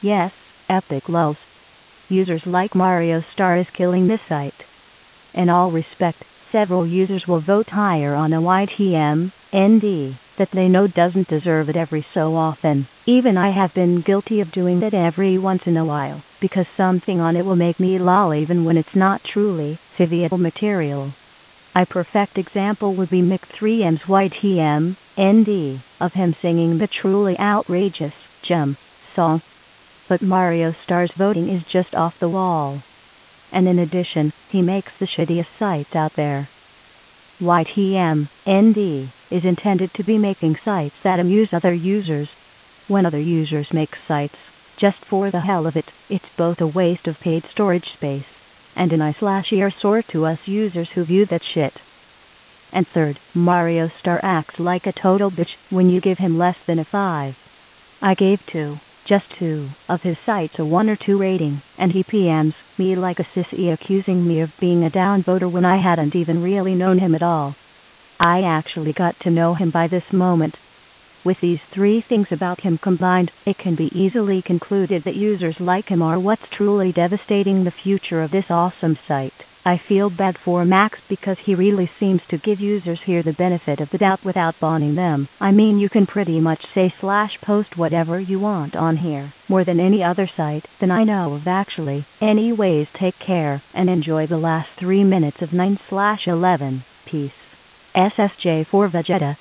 Yes, epic lulz. Users like Mario Star is killing this site. In all respect, several users will vote higher on a YTM ND that they know doesn't deserve it every so often. Even I have been guilty of doing that every once in a while, because something on it will make me lol even when it's not truly viable material. A perfect example would be Mick3M's YTM ND of him singing the truly outrageous Jump song. But Mario Star's voting is just off the wall. And in addition, he makes the shittiest sites out there. YTM ND is intended to be making sites that amuse other users. When other users make sites, just for the hell of it, it's both a waste of paid storage space and an eyesore to us users who view that shit. And third, Mario Star acts like a total bitch when you give him less than a 5. I gave just two, of his sites a 1 or 2 rating, and he PMs me like a sissy accusing me of being a downvoter when I hadn't even really known him at all. I actually got to know him by this moment. With these 3 things about him combined, it can be easily concluded that users like him are what's truly devastating the future of this awesome site. I feel bad for Max because he really seems to give users here the benefit of the doubt without banning them. I mean, you can pretty much say / post whatever you want on here, more than any other site than I know of actually. Anyways, take care and enjoy the last 3 minutes of 9/11. Peace. SSJ for Vegeta.